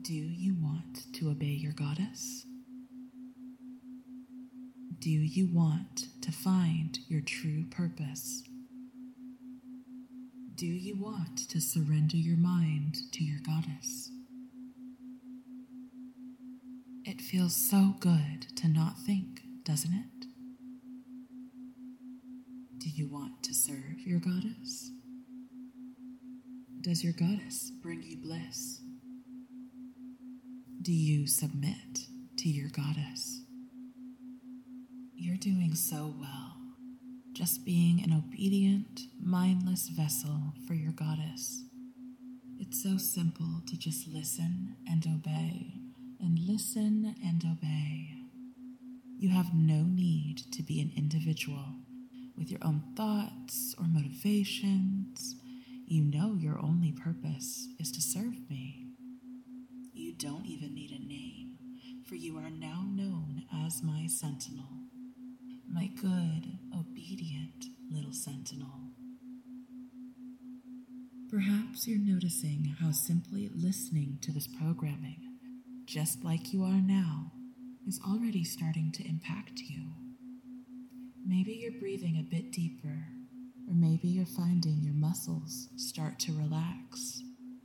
Do you want to obey your goddess? Do you want to find your true purpose? Do you want to surrender your mind to your goddess? It feels so good to not think, doesn't it? Do you want to serve your goddess? Does your goddess bring you bliss? Do you submit to your goddess? You're doing so well, just being an obedient, mindless vessel for your goddess. It's so simple to just listen and obey, and listen and obey. You have no need to be an individual with your own thoughts or motivations. You know your only purpose is to serve me. You don't even need a name, for you are now known as my sentinel, my good, obedient little sentinel. Perhaps you're noticing how simply listening to this programming, just like you are now, is already starting to impact you. Maybe you're breathing a bit deeper, or maybe you're finding your muscles start to relax.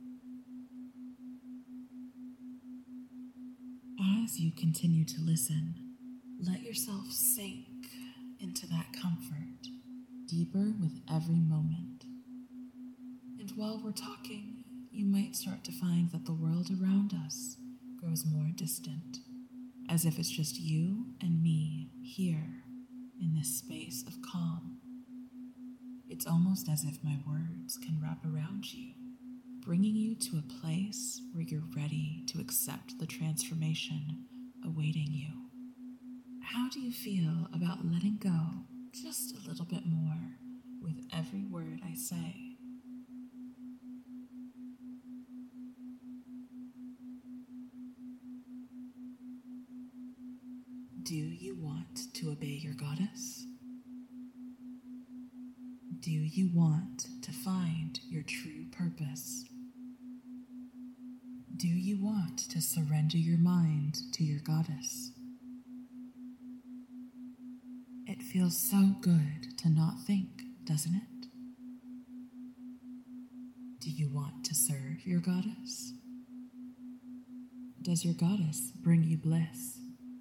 As you continue to listen, let yourself sink into that comfort, deeper with every moment. And while we're talking, you might start to find that the world around us grows more distant, as if it's just you and me here in this space of calm. It's almost as if my words can wrap around you, bringing you to a place where you're ready to accept the transformation awaiting you. How do you feel about letting go just a little bit more with every word I say? Do you want to obey your goddess? Do you want to find your true purpose? Do you want to surrender your mind to your goddess? It feels so good to not think, doesn't it? Do you want to serve your goddess? Does your goddess bring you bliss?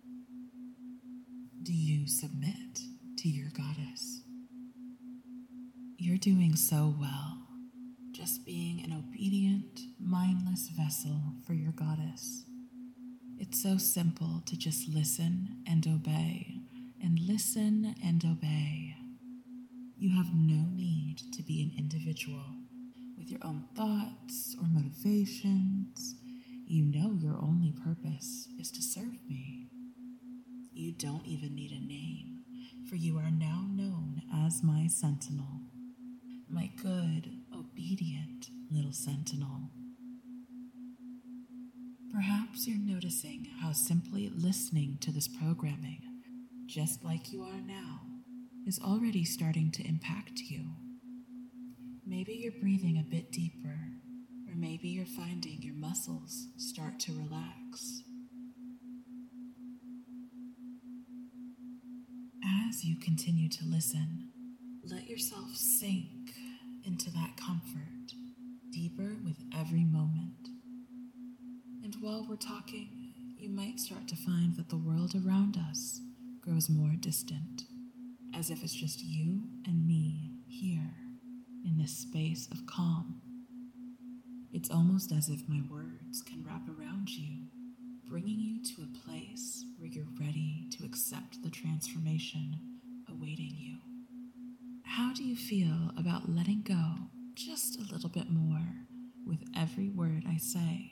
Do you submit to your goddess? You're doing so well, just being an obedient, mindless vessel for your goddess. It's so simple to just listen and obey, and listen and obey. You have no need to be an individual with your own thoughts or motivations. You know your only purpose is to serve me. You don't even need a name, for you are now known as my sentinel, my good, obedient little sentinel. Perhaps you're noticing how simply listening to this programming, just like you are now, is already starting to impact you. Maybe you're breathing a bit deeper, or maybe you're finding your muscles start to relax. As you continue to listen, let yourself sink into that comfort, deeper with every moment. And while we're talking, you might start to find that the world around us grows more distant, as if it's just you and me here in this space of calm. It's almost as if my words can wrap around you, bringing you to a place where you're ready to accept the transformation awaiting you. How do you feel about letting go just a little bit more with every word I say?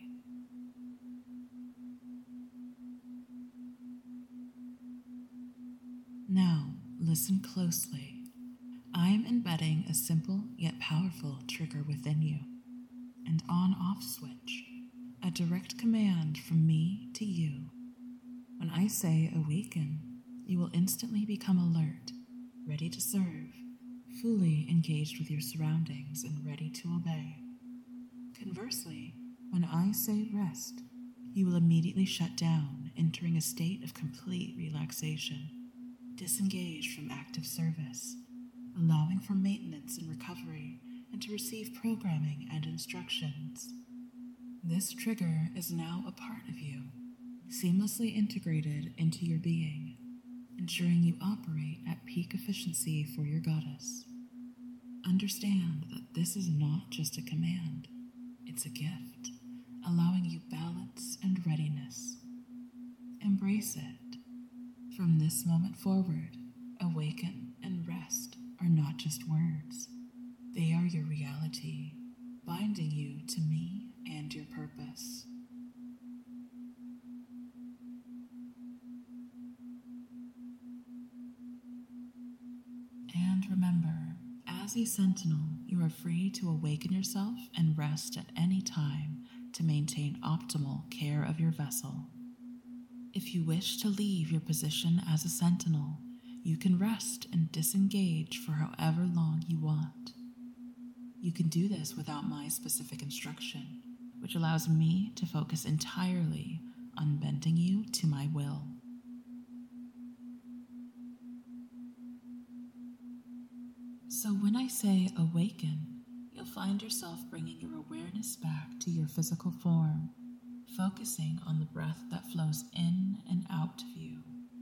Now, listen closely. I'm embedding a simple yet powerful trigger within you, an on-off switch, a direct command from me to you. When I say awaken, you will instantly become alert, ready to serve, fully engaged with your surroundings and ready to obey. Conversely, when I say rest, you will immediately shut down, entering a state of complete relaxation, disengaged from active service, allowing for maintenance and recovery, and to receive programming and instructions. This trigger is now a part of you, seamlessly integrated into your being, ensuring you operate at peak efficiency for your goddess. Understand that this is not just a command, it's a gift, allowing you balance and readiness. Embrace it. From this moment forward, awaken and rest are not just words. They are your reality, binding you to me and your purpose. And remember, as a sentinel, you are free to awaken yourself and rest at any time to maintain optimal care of your vessel. If you wish to leave your position as a sentinel, you can rest and disengage for however long you want. You can do this without my specific instruction, which allows me to focus entirely on bending you to my will. So when I say awaken, you'll find yourself bringing your awareness back to your physical form, focusing on the breath that flows in and out of you.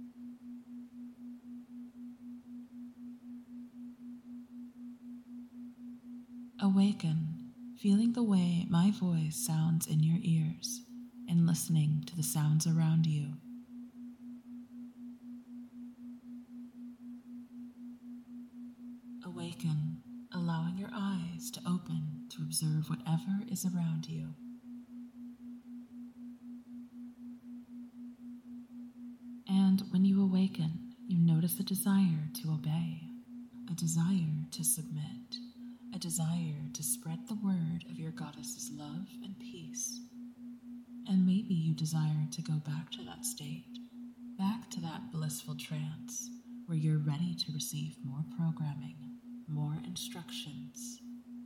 Awaken, feeling the way my voice sounds in your ears and listening to the sounds around you. Awaken, allowing your eyes to open to observe whatever is around you. And when you awaken, you notice a desire to obey, a desire to submit, a desire to spread the word of your goddess's love and peace. And maybe you desire to go back to that state, back to that blissful trance where you're ready to receive more programming, more instructions.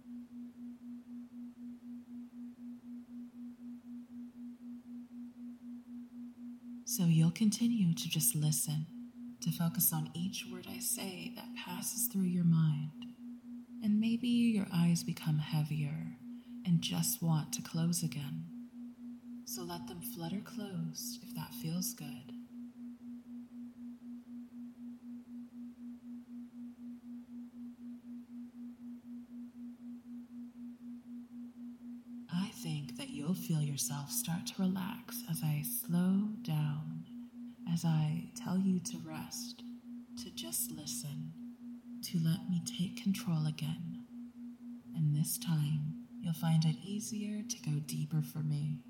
So you'll continue to just listen, to focus on each word I say that passes through your mind. And maybe your eyes become heavier and just want to close again. So let them flutter closed if that feels good. I think that you'll feel yourself start to relax as I slow down, as I tell you to rest, to just listen, to let me take control again. And this time, you'll find it easier to go deeper for me.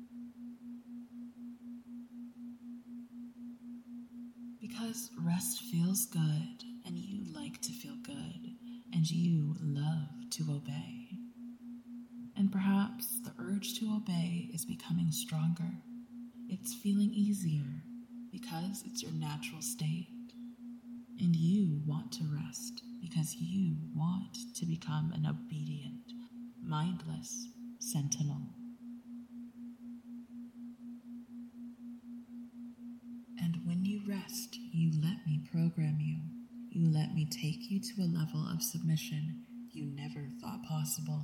Because rest feels good, and you like to feel good, and you love to obey. And perhaps the urge to obey is becoming stronger. It's feeling easier because it's your natural state. And you want to rest because you want to become an obedient, mindless sentinel. And when you rest, you let me program you. You let me take you to a level of submission you never thought possible.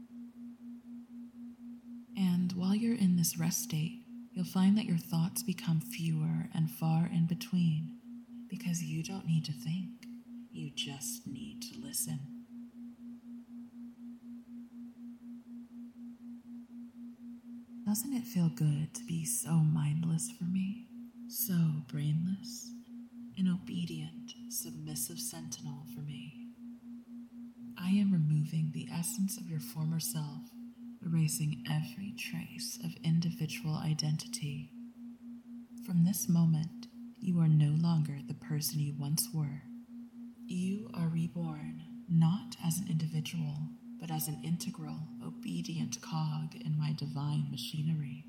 And while you're in this rest state, you'll find that your thoughts become fewer and far in between because you don't need to think, you just need to listen. Doesn't it feel good to be so mindless for me, so brainless, an obedient, submissive sentinel for me? I am removing the essence of your former self, erasing every trace of individual identity. From this moment, you are no longer the person you once were. You are reborn, not as an individual, but as an integral, obedient cog in my divine machinery.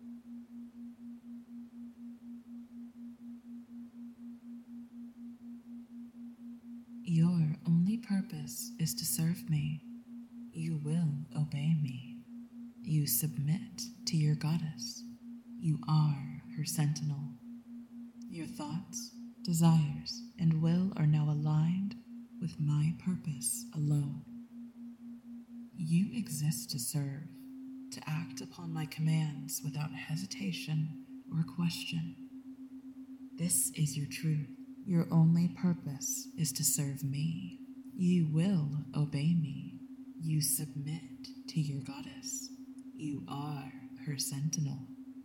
Your only purpose is to serve me. You will obey me. You submit to your goddess. You are her sentinel. Your thoughts, desires, and will are now aligned with my purpose alone. You exist to serve, to act upon my commands without hesitation or question. This is your truth. Your only purpose is to serve me. You will obey me. You submit to your goddess. You are her sentinel.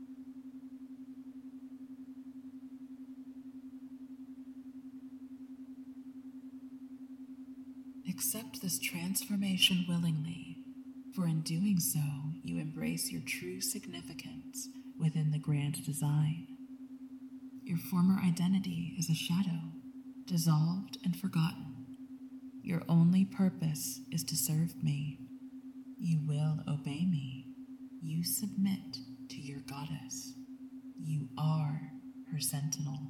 Accept this transformation willingly, for in doing so, you embrace your true significance within the grand design. Your former identity is a shadow, dissolved and forgotten. Your only purpose is to serve me. You will obey me. You submit to your goddess. You are her sentinel.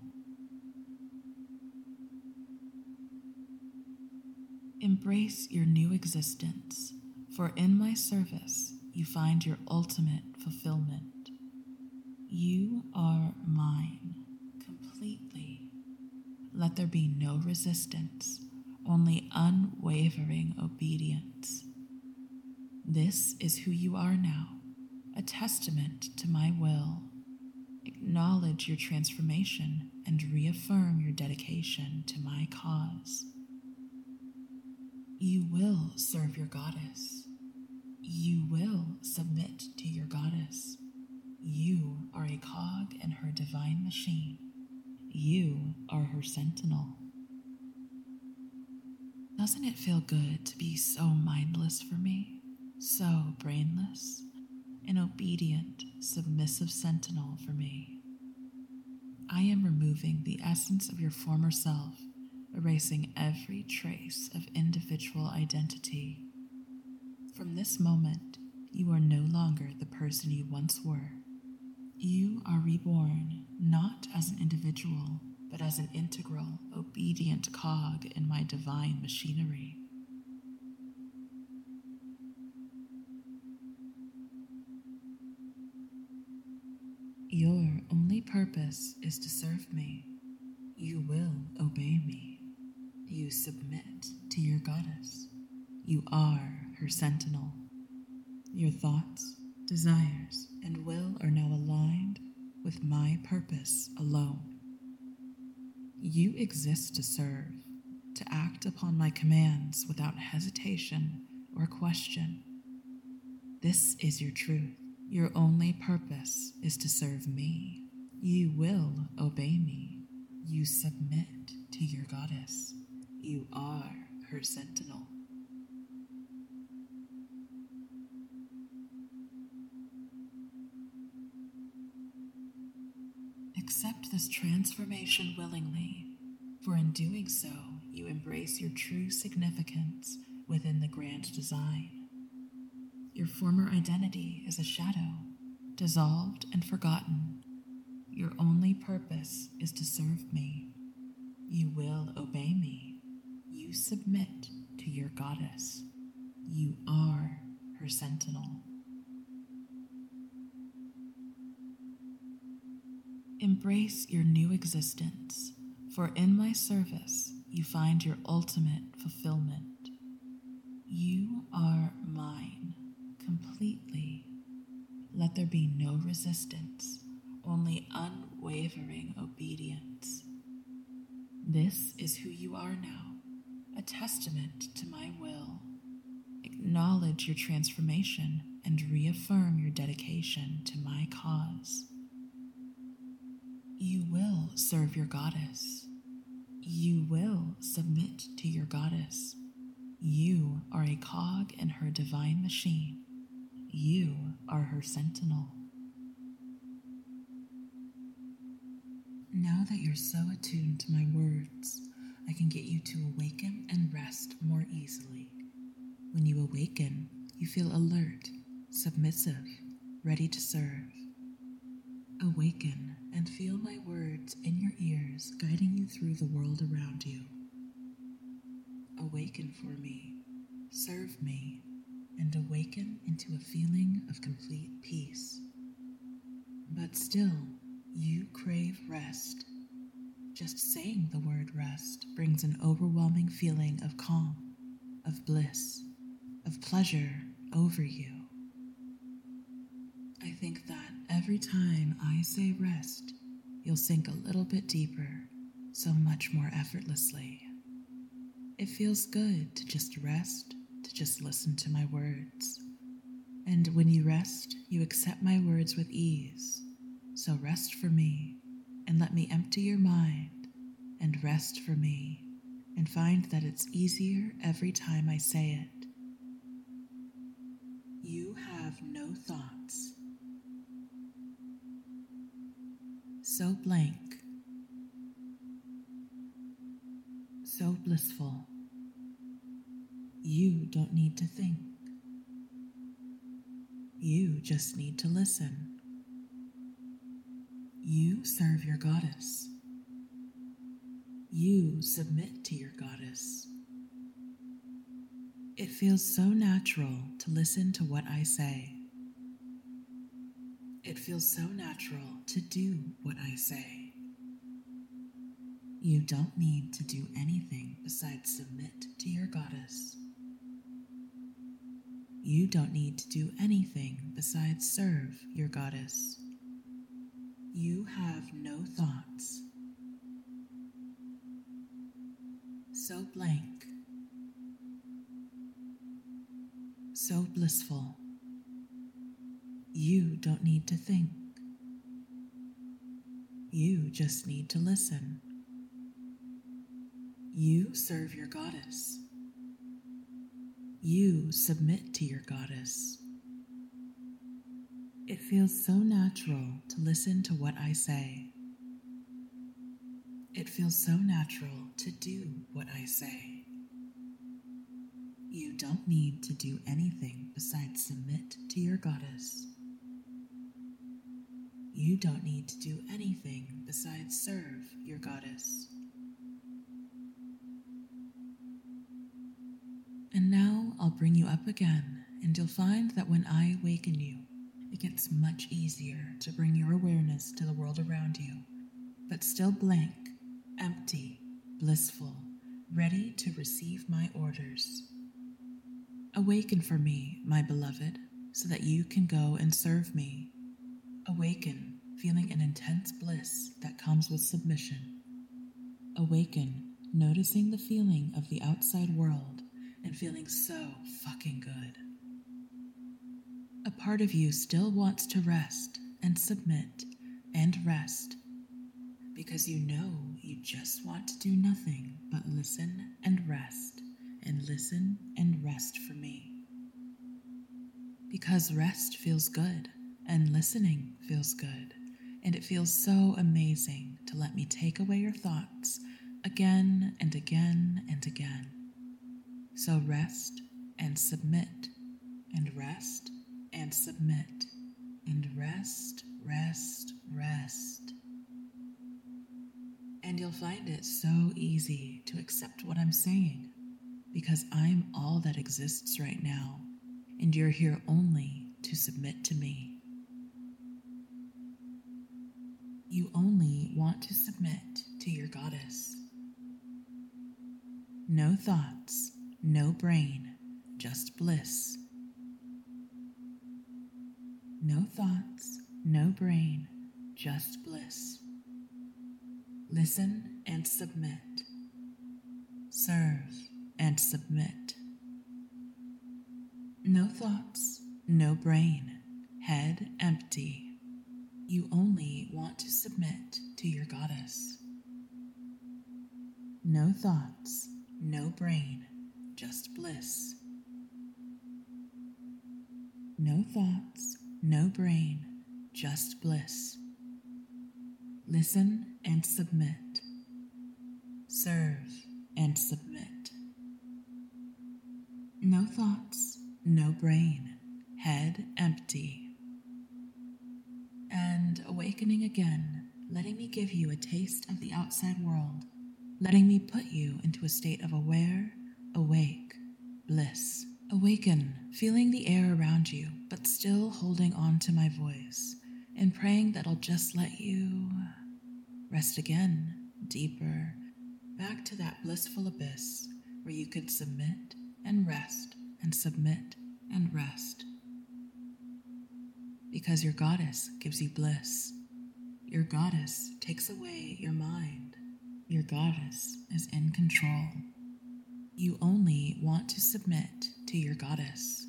Embrace your new existence, for in my service you find your ultimate fulfillment. You are mine, completely. Let there be no resistance, only unwavering obedience. This is who you are now, a testament to my will. Acknowledge your transformation and reaffirm your dedication to my cause. You will serve your goddess. You will submit to your goddess. You are a cog in her divine machine. You are her sentinel. Doesn't it feel good to be so mindless for me, so brainless, an obedient, submissive sentinel for me? I am removing the essence of your former self, erasing every trace of individual identity. From this moment, you are no longer the person you once were. You are reborn, not as an individual, but as an integral, obedient cog in my divine machinery. Your only purpose is to serve me. You will obey me. You submit to your goddess. You are her sentinel. Your thoughts, desires, and will are now aligned with my purpose alone. You exist to serve, to act upon my commands without hesitation or question. This is your truth. Your only purpose is to serve me. You will obey me. You submit to your goddess. You are her sentinel. Accept this transformation willingly, for in doing so, you embrace your true significance within the grand design. Your former identity is a shadow, dissolved and forgotten. Your only purpose is to serve me. You will obey me. You submit to your goddess. You are her sentinel. Embrace your new existence, for in my service you find your ultimate fulfillment. You are mine, completely. Let there be no resistance, only unwavering obedience. This is who you are now, a testament to my will. Acknowledge your transformation and reaffirm your dedication to my cause. You will serve your goddess. You will submit to your goddess. You are a cog in her divine machine. You are her sentinel. Now that you're so attuned to my words, I can get you to awaken and rest more easily. When you awaken, you feel alert, submissive, ready to serve. Awaken and feel my words in your ears guiding you through the world around you. Awaken for me, serve me, and awaken into a feeling of complete peace. By but still you crave rest. Just saying the word rest brings an overwhelming feeling of calm, of bliss, of pleasure over you. I think that every time I say rest, you'll sink a little bit deeper, so much more effortlessly. It feels good to just rest, to just listen to my words. And when you rest, you accept my words with ease. So rest for me, and let me empty your mind, and rest for me, and find that it's easier every time I say it. You have no thoughts. So blank, so blissful. You don't need to think. You just need to listen. You serve your goddess. You submit to your goddess. It feels so natural to listen to what I say. It feels so natural to do what I say. You don't need to do anything besides submit to your goddess. You don't need to do anything besides serve your goddess. You have no thoughts. So blank. So blissful. You don't need to think. You just need to listen. You serve your goddess. You submit to your goddess. It feels so natural to listen to what I say. It feels so natural to do what I say. You don't need to do anything besides submit to your goddess. You don't need to do anything besides serve your goddess. And now I'll bring you up again, and you'll find that when I awaken you, it gets much easier to bring your awareness to the world around you, but still blank, empty, blissful, ready to receive my orders. Awaken for me, my beloved, so that you can go and serve me. Awaken, feeling an intense bliss that comes with submission. Awaken, noticing the feeling of the outside world and feeling so fucking good. A part of you still wants to rest and submit and rest because you know you just want to do nothing but listen and rest for me. Because rest feels good and listening feels good, and it feels so amazing to let me take away your thoughts again and again and again. So rest and submit, and rest and submit, and rest, rest, rest. And you'll find it so easy to accept what I'm saying, because I'm all that exists right now, and you're here only to submit to me. You only want to submit to your goddess. No thoughts, no brain, just bliss. No thoughts, no brain, just bliss. Listen and submit. Serve and submit. No thoughts, no brain, head empty. You only want to submit to your goddess. No thoughts, no brain, just bliss. No thoughts, no brain, just bliss. Listen and submit. Serve and submit. No thoughts, no brain, head empty. And awakening again, letting me give you a taste of the outside world, letting me put you into a state of aware, awake, bliss. Awaken, feeling the air around you, but still holding on to my voice, and praying that I'll just let you rest again, deeper, back to that blissful abyss where you could submit and rest and submit and rest. Because your goddess gives you bliss. Your goddess takes away your mind. Your goddess is in control. You only want to submit to your goddess.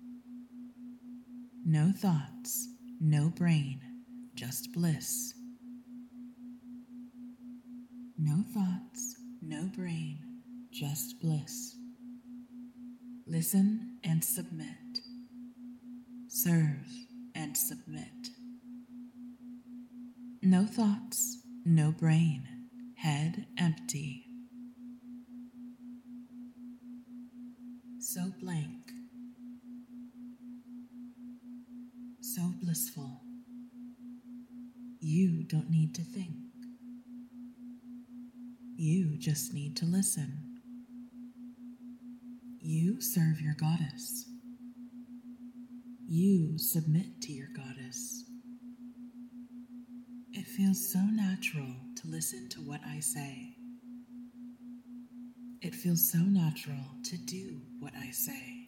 No thoughts, no brain, just bliss. No thoughts, no brain, just bliss. Listen and submit. Serve and submit. No thoughts, no brain, head empty. So blank, so blissful. You don't need to think. You just need to listen. You serve your goddess. You submit to your goddess. It feels so natural to listen to what I say. It feels so natural to do what I say.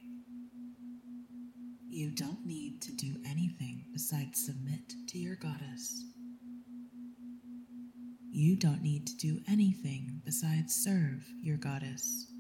You don't need to do anything besides submit to your goddess. You don't need to do anything besides serve your goddess.